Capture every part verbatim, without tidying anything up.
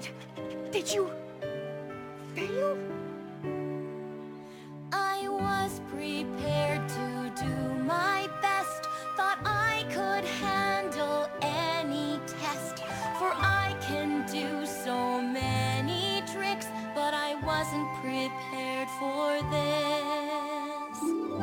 Did... did you... fail? I was prepared to do my best. Thought I could handle any test. For I can do so many tricks, but I wasn't prepared for this.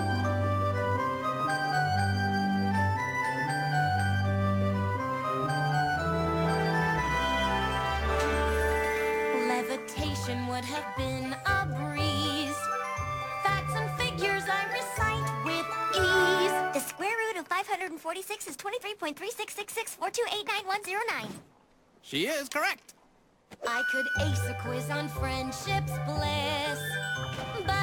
Levitation would have been a breeze. Facts and figures I recite with ease. The square root of five hundred forty-six is twenty-three point three six six six four two eight nine one zero nine. She is correct. I could ace a quiz on friendship's bliss, but